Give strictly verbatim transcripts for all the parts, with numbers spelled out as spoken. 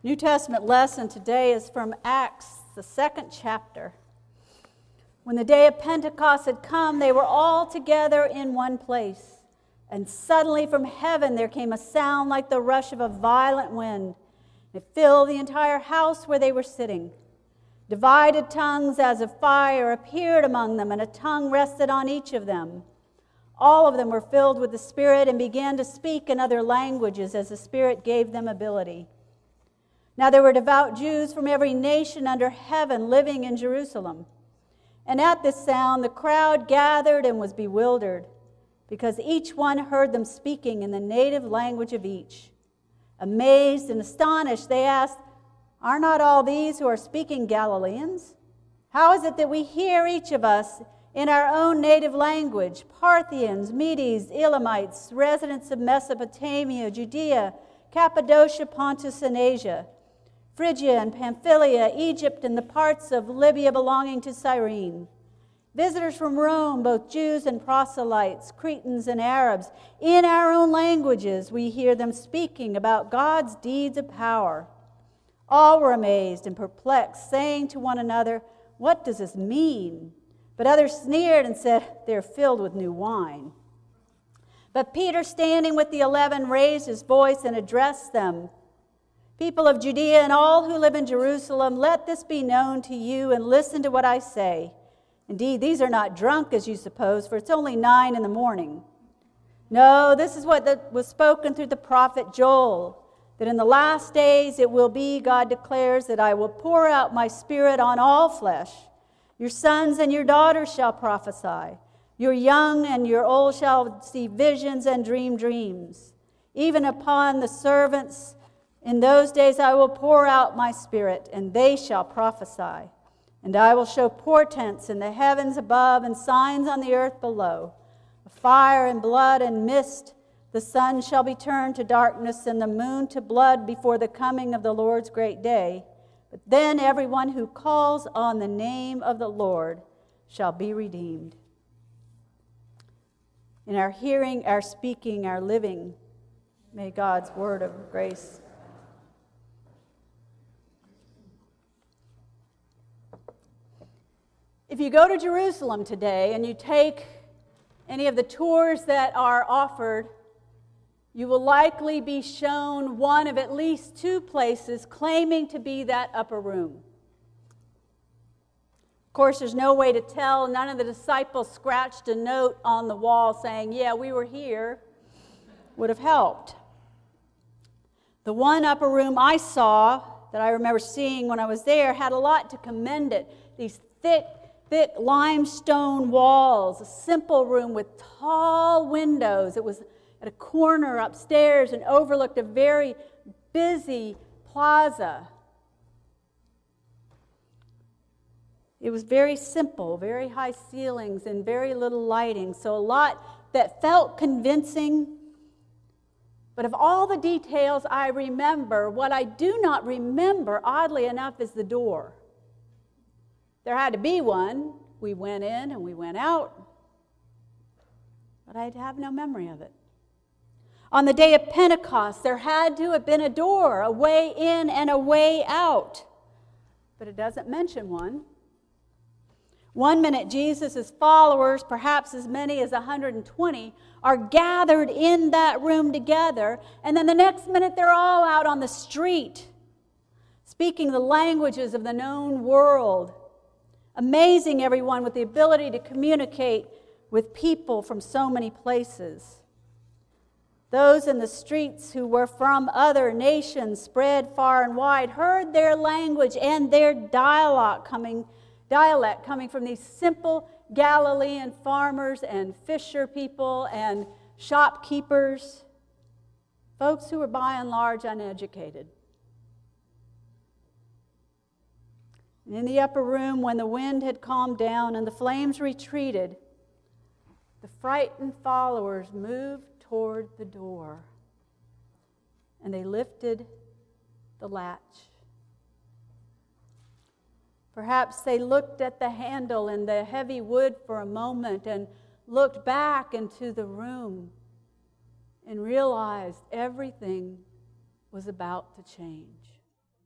New Testament lesson today is from Acts, the second chapter. When the day of Pentecost had come, they were all together in one place. And suddenly from heaven there came a sound like the rush of a violent wind. It filled the entire house where they were sitting. Divided tongues as of fire appeared among them, and a tongue rested on each of them. All of them were filled with the Spirit and began to speak in other languages as the Spirit gave them ability. Now there were devout Jews from every nation under heaven living in Jerusalem. And at this sound the crowd gathered and was bewildered, because each one heard them speaking in the native language of each. Amazed and astonished, they asked, "Are not all these who are speaking Galileans? How is it that we hear each of us in our own native language, Parthians, Medes, Elamites, residents of Mesopotamia, Judea, Cappadocia, Pontus, and Asia, Phrygia and Pamphylia, Egypt, and the parts of Libya belonging to Cyrene, visitors from Rome, both Jews and proselytes, Cretans and Arabs. In our own languages we hear them speaking about God's deeds of power." All were amazed and perplexed, saying to one another, "What does this mean?" But others sneered and said, "They're filled with new wine." But Peter, standing with the eleven, raised his voice and addressed them. "People of Judea and all who live in Jerusalem, let this be known to you and listen to what I say. Indeed, these are not drunk as you suppose, for it's only nine in the morning. No, this is what was spoken through the prophet Joel, that in the last days it will be, God declares, that I will pour out my Spirit on all flesh. Your sons and your daughters shall prophesy. Your young and your old shall see visions and dream dreams. Even upon the servants in those days I will pour out my Spirit, and they shall prophesy. And I will show portents in the heavens above and signs on the earth below, fire and blood and mist. The sun shall be turned to darkness and the moon to blood before the coming of the Lord's great day. But then everyone who calls on the name of the Lord shall be redeemed." In our hearing, our speaking, our living, may God's word of grace If you go to Jerusalem today and you take any of the tours that are offered, you will likely be shown one of at least two places claiming to be that upper room. Of course, there's no way to tell. None of the disciples scratched a note on the wall saying, "Yeah, we were here." Would have helped. The one upper room I saw, that I remember seeing when I was there, had a lot to commend it. These thick, thick limestone walls, a simple room with tall windows. It was at a corner upstairs and overlooked a very busy plaza. It was very simple, very high ceilings and very little lighting, so a lot that felt convincing. But of all the details I remember, what I do not remember, oddly enough, is the door. There had to be one. We went in and we went out, but I have no memory of it. On the day of Pentecost, there had to have been a door, a way in and a way out, but it doesn't mention one. One minute, Jesus' followers, perhaps as many as one hundred twenty, are gathered in that room together, and then the next minute they're all out on the street, speaking the languages of the known world, amazing everyone with the ability to communicate with people from so many places. Those in the streets who were from other nations spread far and wide heard their language and their dialogue coming, dialect coming from these simple Galilean farmers and fisher people and shopkeepers, folks who were by and large uneducated. And in the upper room, when the wind had calmed down and the flames retreated, the frightened followers moved toward the door, and they lifted the latch. Perhaps they looked at the handle and the heavy wood for a moment and looked back into the room and realized everything was about to change.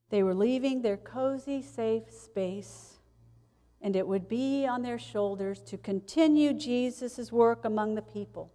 They were leaving their cozy, safe space, and it would be on their shoulders to continue Jesus' work among the people.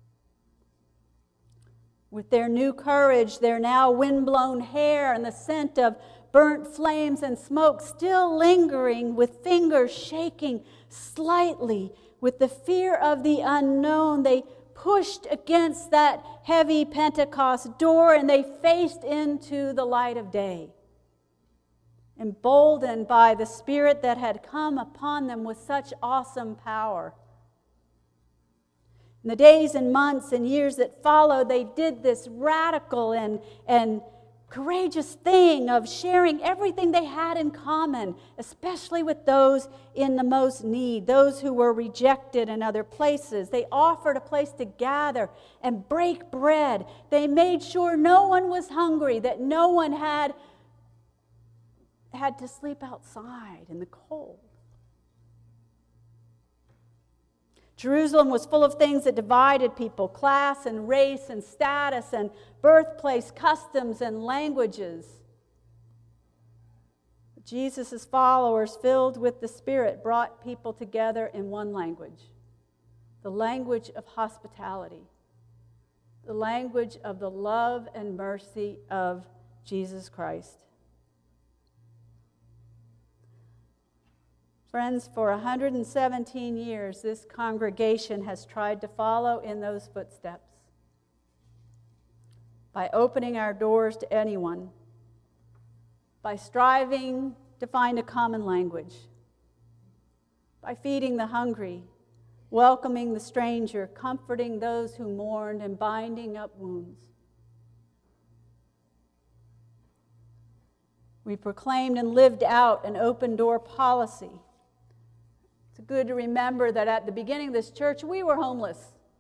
With their new courage, their now windblown hair, and the scent of burnt flames and smoke still lingering, with fingers shaking slightly, with the fear of the unknown, they pushed against that heavy Pentecost door and they faced into the light of day. Emboldened by the Spirit that had come upon them with such awesome power. In the days and months and years that followed, they did this radical and, and courageous thing of sharing everything they had in common, especially with those in the most need, those who were rejected in other places. They offered a place to gather and break bread. They made sure no one was hungry, that no one had, had to sleep outside in the cold. Jerusalem was full of things that divided people, class and race and status and birthplace, customs and languages. Jesus' followers, filled with the Spirit, brought people together in one language, the language of hospitality, the language of the love and mercy of Jesus Christ. Friends, for one hundred seventeen years, this congregation has tried to follow in those footsteps by opening our doors to anyone, by striving to find a common language, by feeding the hungry, welcoming the stranger, comforting those who mourned, and binding up wounds. We proclaimed and lived out an open door policy. It's good to remember that at the beginning of this church, we were homeless.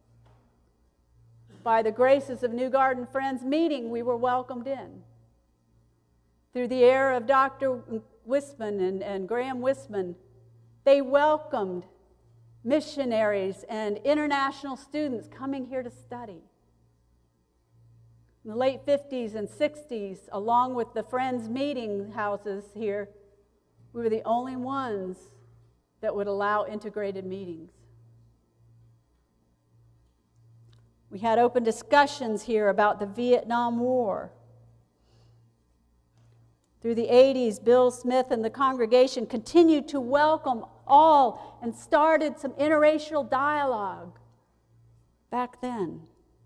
By the graces of New Garden Friends meeting, we were welcomed in. Through the era of Doctor Wisman and, and Graham Wisman, they welcomed missionaries and international students coming here to study. In the late fifties and sixties, along with the Friends meeting houses here, we were the only ones that would allow integrated meetings. We had open discussions here about the Vietnam War. Through the eighties, Bill Smith and the congregation continued to welcome all and started some interracial dialogue back then.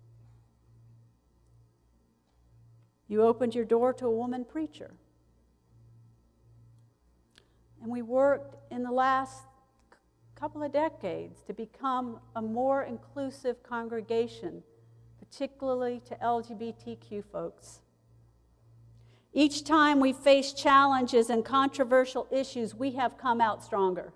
You opened your door to a woman preacher. And we worked in the last couple of decades to become a more inclusive congregation, particularly to L G B T Q folks. Each time we face challenges and controversial issues, we have come out stronger.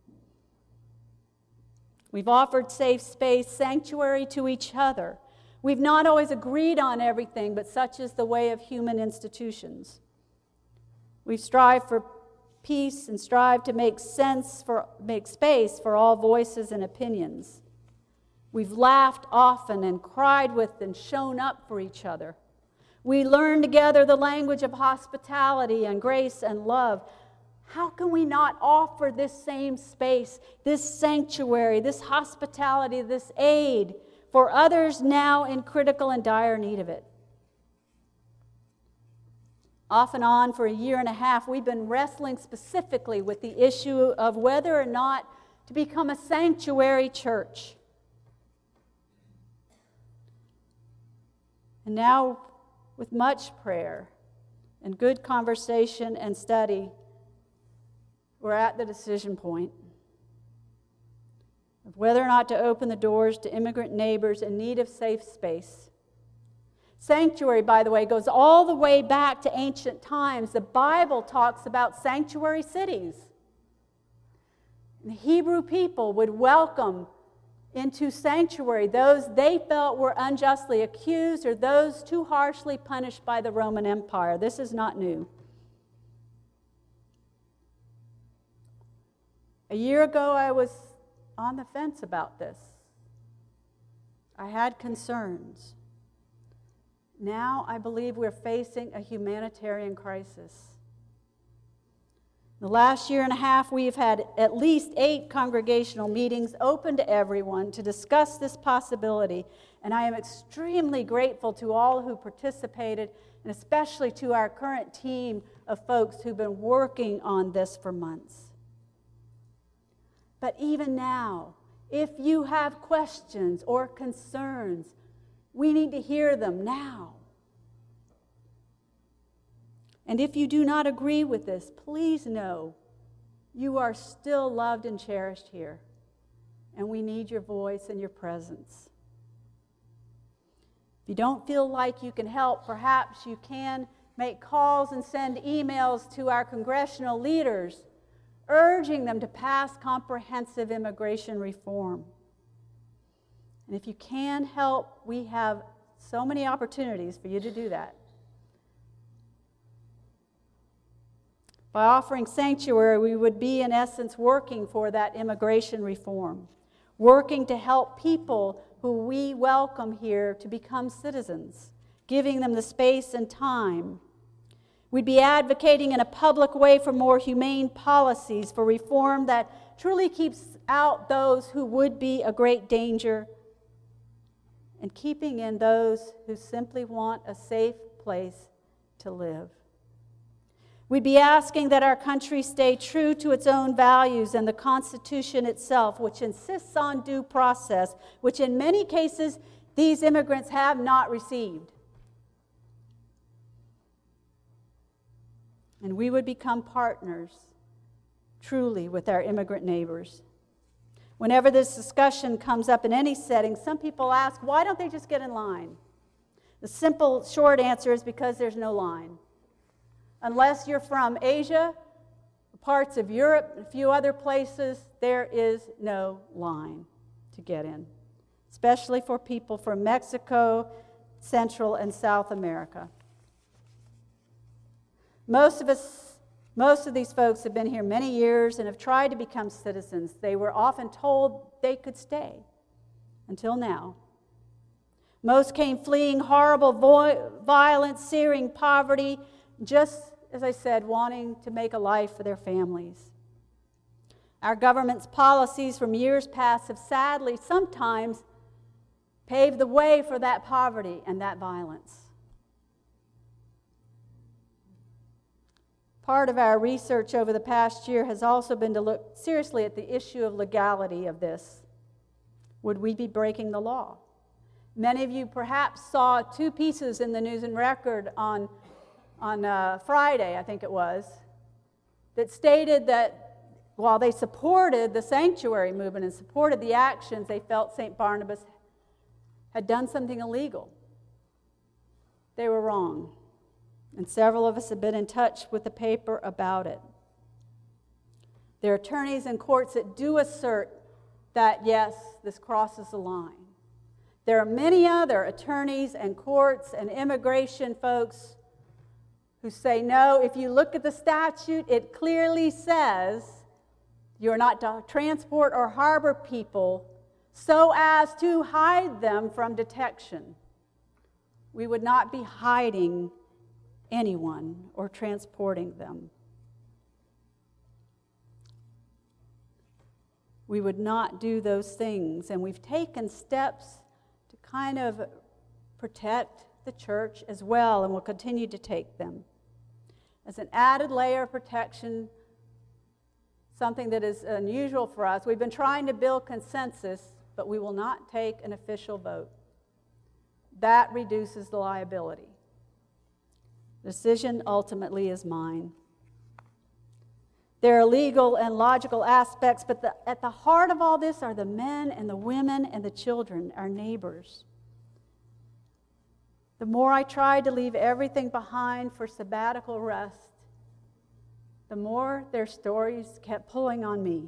We've offered safe space, sanctuary to each other. We've not always agreed on everything, but such is the way of human institutions. We've strived for peace and strive to make sense for make space for all voices and opinions. We've laughed often and cried with and shown up for each other. We learned together the language of hospitality and grace and love. How can we not offer this same space, this sanctuary, this hospitality, this aid for others now in critical and dire need of it? Off and on for a year and a half, we've been wrestling specifically with the issue of whether or not to become a sanctuary church. And now, with much prayer and good conversation and study, we're at the decision point of whether or not to open the doors to immigrant neighbors in need of safe space. Sanctuary, by the way, goes all the way back to ancient times. The Bible talks about sanctuary cities. And the Hebrew people would welcome into sanctuary those they felt were unjustly accused or those too harshly punished by the Roman Empire. This is not new. A year ago, I was on the fence about this. I had concerns. Now I believe we're facing a humanitarian crisis. The last year and a half, we have had at least eight congregational meetings open to everyone to discuss this possibility, and I am extremely grateful to all who participated, and especially to our current team of folks who've been working on this for months. But even now, if you have questions or concerns, we need to hear them now. And if you do not agree with this, please know you are still loved and cherished here, and we need your voice and your presence. If you don't feel like you can help, perhaps you can make calls and send emails to our congressional leaders, urging them to pass comprehensive immigration reform. And if you can help, we have so many opportunities for you to do that. By offering sanctuary, we would be, in essence, working for that immigration reform, working to help people who we welcome here to become citizens, giving them the space and time. We'd be advocating in a public way for more humane policies, for reform that truly keeps out those who would be a great danger, and keeping in those who simply want a safe place to live. We'd be asking that our country stay true to its own values and the Constitution itself, which insists on due process, which in many cases these immigrants have not received. And we would become partners, truly, with our immigrant neighbors. Whenever this discussion comes up in any setting, some people ask, why don't they just get in line? The simple, short answer is because there's no line. Unless you're from Asia, parts of Europe, and a few other places, there is no line to get in, especially for people from Mexico, Central and South America. Most of us, most of these folks have been here many years and have tried to become citizens. They were often told they could stay, until now. Most came fleeing horrible vo- violence, searing poverty, just, as I said, wanting to make a life for their families. Our government's policies from years past have sadly sometimes paved the way for that poverty and that violence. Part of our research over the past year has also been to look seriously at the issue of legality of this. Would we be breaking the law? Many of you perhaps saw two pieces in the News and Record on, on uh, Friday, I think it was, that stated that while they supported the sanctuary movement and supported the actions, they felt Saint Barnabas had done something illegal. They were wrong. And several of us have been in touch with the paper about it. There are attorneys in courts that do assert that, yes, this crosses the line. There are many other attorneys and courts and immigration folks who say, no, if you look at the statute, it clearly says you're not to transport or harbor people so as to hide them from detection. We would not be hiding anyone or transporting them. We would not do those things, and we've taken steps to kind of protect the church as well, and we'll continue to take them. As an added layer of protection, something that is unusual for us, we've been trying to build consensus, but we will not take an official vote. That reduces the liability. The decision ultimately is mine. There are legal and logical aspects, but the, at the heart of all this are the men and the women and the children, our neighbors. The more I tried to leave everything behind for sabbatical rest, the more their stories kept pulling on me.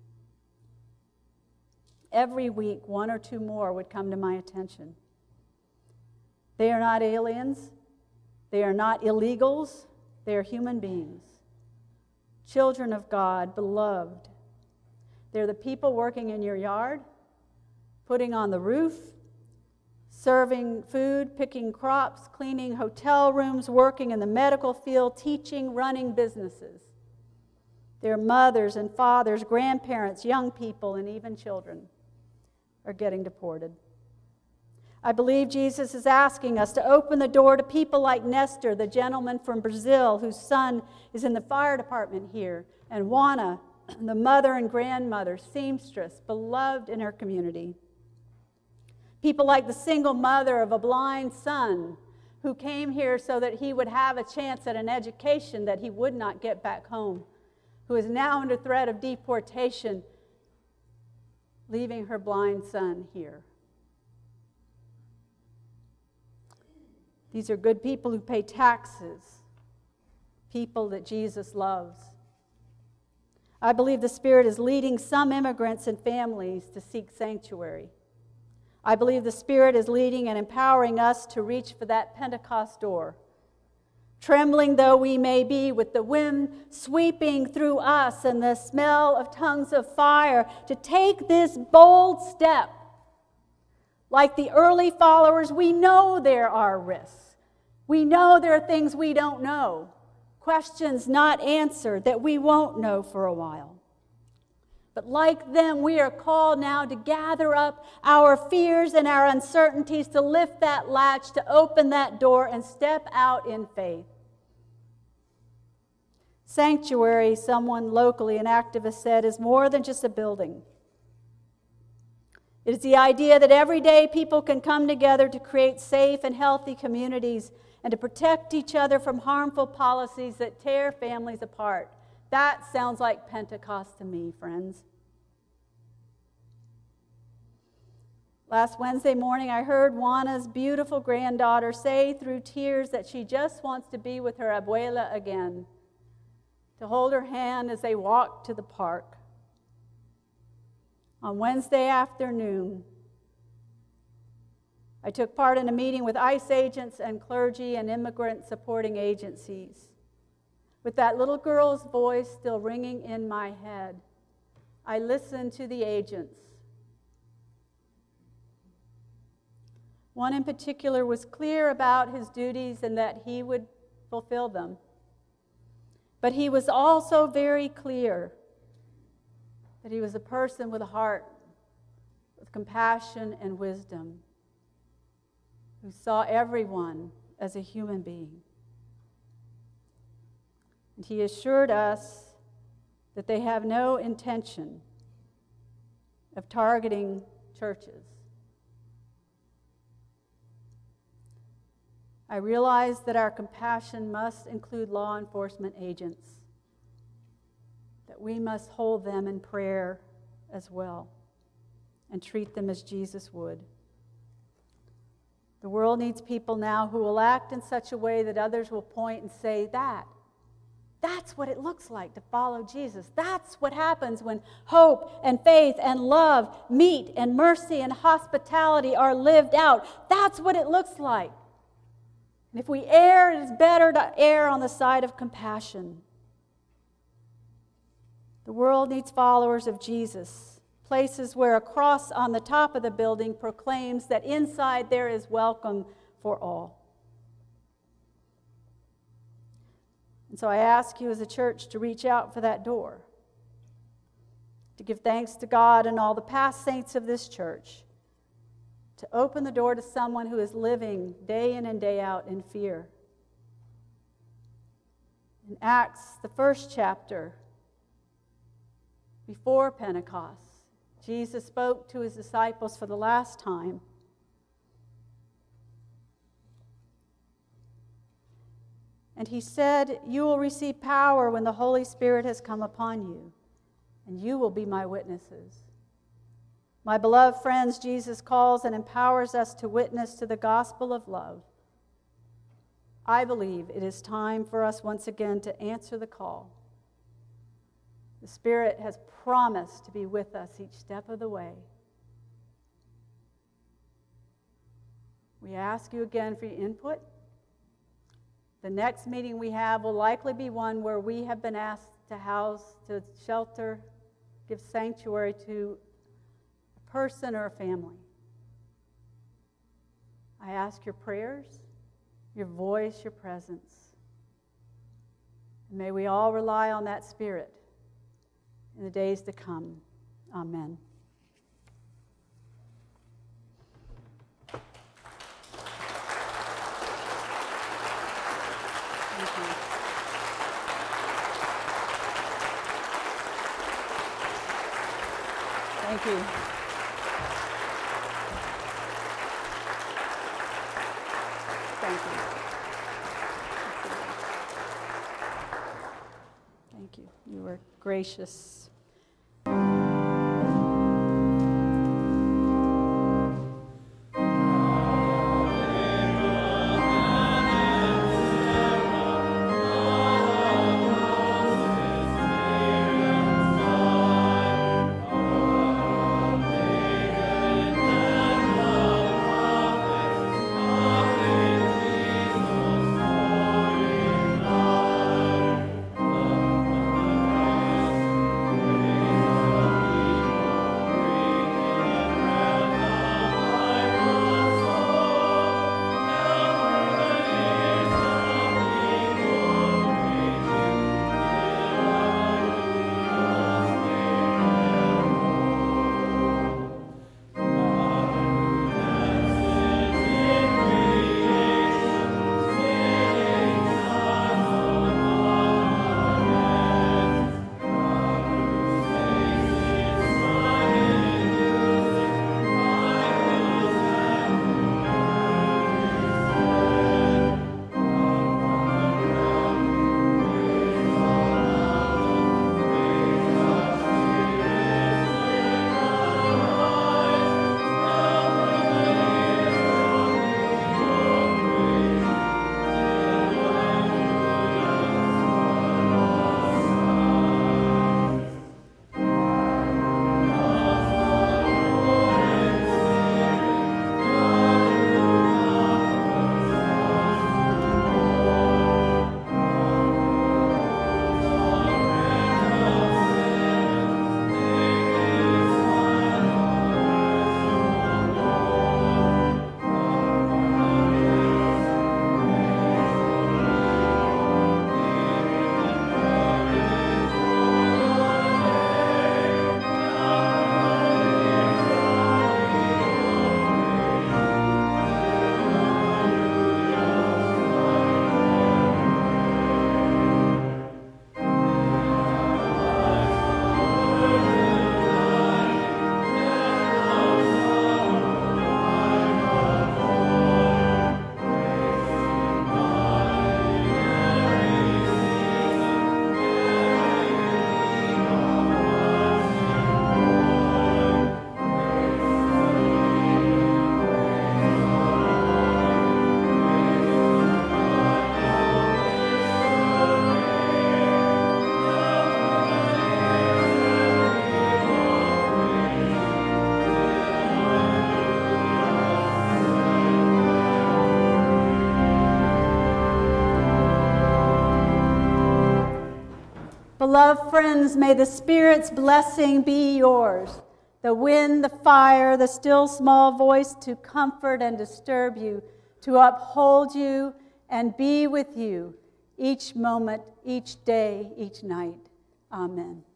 Every week, one or two more would come to my attention. They are not aliens. They are not illegals. They are human beings, children of God, beloved. They're the people working in your yard, putting on the roof, serving food, picking crops, cleaning hotel rooms, working in the medical field, teaching, running businesses. Their mothers and fathers, grandparents, young people, and even children are getting deported. I believe Jesus is asking us to open the door to people like Nestor, the gentleman from Brazil whose son is in the fire department here, and Juana, the mother and grandmother, seamstress, beloved in her community. People like the single mother of a blind son who came here so that he would have a chance at an education that he would not get back home, who is now under threat of deportation, leaving her blind son here. These are good people who pay taxes, people that Jesus loves. I believe the Spirit is leading some immigrants and families to seek sanctuary. I believe the Spirit is leading and empowering us to reach for that Pentecost door. Trembling though we may be, with the wind sweeping through us and the smell of tongues of fire, to take this bold step. Like the early followers, we know there are risks. We know there are things we don't know, questions not answered that we won't know for a while. But like them, we are called now to gather up our fears and our uncertainties, to lift that latch, to open that door, and step out in faith. Sanctuary, someone locally, an activist said, is more than just a building. It is the idea that every day people can come together to create safe and healthy communities and to protect each other from harmful policies that tear families apart. That sounds like Pentecost to me, friends. Last Wednesday morning, I heard Juana's beautiful granddaughter say through tears that she just wants to be with her abuela again, to hold her hand as they walk to the park. On Wednesday afternoon, I took part in a meeting with ICE agents and clergy and immigrant supporting agencies. With that little girl's voice still ringing in my head, I listened to the agents. One in particular was clear about his duties and that he would fulfill them. But he was also very clear that he was a person with a heart, with compassion and wisdom, who saw everyone as a human being. And he assured us that they have no intention of targeting churches. I realize that our compassion must include law enforcement agents, that we must hold them in prayer as well and treat them as Jesus would. The world needs people now who will act in such a way that others will point and say, that, that's what it looks like to follow Jesus. That's what happens when hope and faith and love meet and mercy and hospitality are lived out. That's what it looks like. And if we err, it is better to err on the side of compassion. The world needs followers of Jesus, places where a cross on the top of the building proclaims that inside there is welcome for all. And so I ask you as a church to reach out for that door, to give thanks to God and all the past saints of this church, to open the door to someone who is living day in and day out in fear. In Acts, the first chapter, before Pentecost, Jesus spoke to his disciples for the last time. And he said, "You will receive power when the Holy Spirit has come upon you, and you will be my witnesses." My beloved friends, Jesus calls and empowers us to witness to the gospel of love. I believe it is time for us once again to answer the call. The Spirit has promised to be with us each step of the way. We ask you again for your input. The next meeting we have will likely be one where we have been asked to house, to shelter, give sanctuary to a person or a family. I ask your prayers, your voice, your presence. And may we all rely on that Spirit in the days to come. Amen. Thank you. Thank you. Thank you. Thank you. You were gracious. Beloved friends, may the Spirit's blessing be yours. The wind, the fire, the still small voice to comfort and disturb you, to uphold you and be with you each moment, each day, each night. Amen.